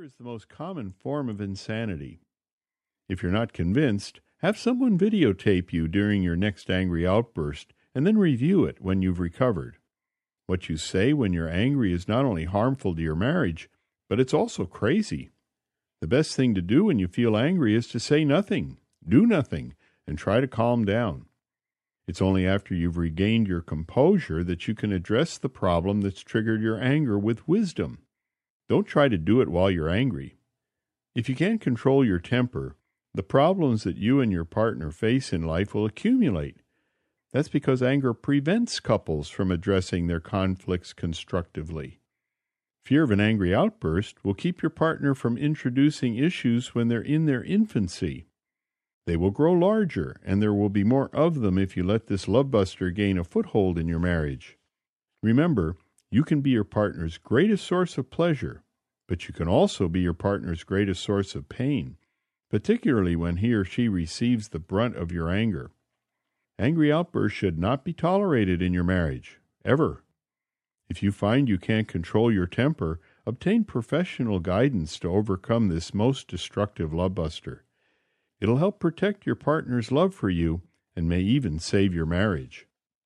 is the most common form of insanity. If you're not convinced, have someone videotape you during your next angry outburst and then review it when you've recovered. What you say when you're angry is not only harmful to your marriage, but it's also crazy. The best thing to do when you feel angry is to say nothing, do nothing, and try to calm down. It's only after you've regained your composure that you can address the problem that's triggered your anger with wisdom. Don't try to do it while you're angry. If you can't control your temper, the problems that you and your partner face in life will accumulate. That's because anger prevents couples from addressing their conflicts constructively. Fear of an angry outburst will keep your partner from introducing issues when they're in their infancy. They will grow larger, and there will be more of them if you let this lovebuster gain a foothold in your marriage. Remember, you can be your partner's greatest source of pleasure, but you can also be your partner's greatest source of pain, particularly when he or she receives the brunt of your anger. Angry outbursts should not be tolerated in your marriage, ever. If you find you can't control your temper, obtain professional guidance to overcome this most destructive lovebuster. It'll help protect your partner's love for you and may even save your marriage.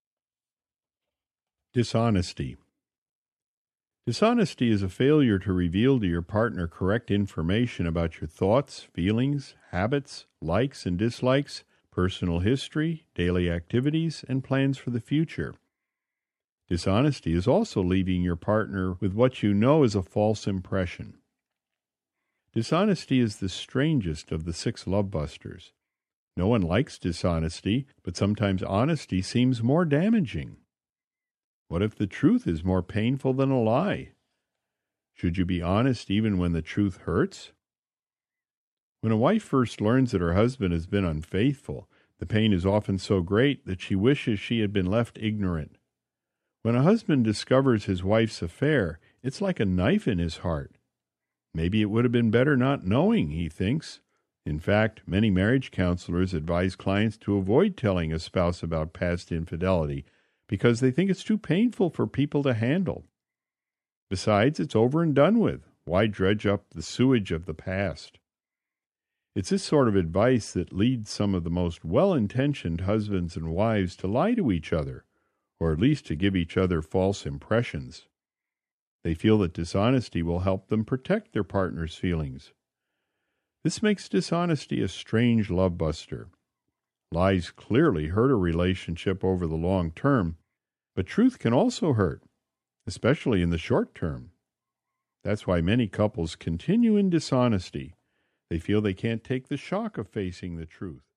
Dishonesty. Dishonesty is a failure to reveal to your partner correct information about your thoughts, feelings, habits, likes and dislikes, personal history, daily activities, and plans for the future. Dishonesty is also leaving your partner with what you know is a false impression. Dishonesty is the strangest of the 6 lovebusters. No one likes dishonesty, but sometimes honesty seems more damaging. What if the truth is more painful than a lie? Should you be honest even when the truth hurts? When a wife first learns that her husband has been unfaithful, the pain is often so great that she wishes she had been left ignorant. When a husband discovers his wife's affair, it's like a knife in his heart. Maybe it would have been better not knowing, he thinks. In fact, many marriage counselors advise clients to avoid telling a spouse about past infidelity because they think it's too painful for people to handle. Besides, it's over and done with. Why dredge up the sewage of the past? It's this sort of advice that leads some of the most well-intentioned husbands and wives to lie to each other, or at least to give each other false impressions. They feel that dishonesty will help them protect their partner's feelings. This makes dishonesty a strange lovebuster. Lies clearly hurt a relationship over the long term, but truth can also hurt, especially in the short term. That's why many couples continue in dishonesty. They feel they can't take the shock of facing the truth.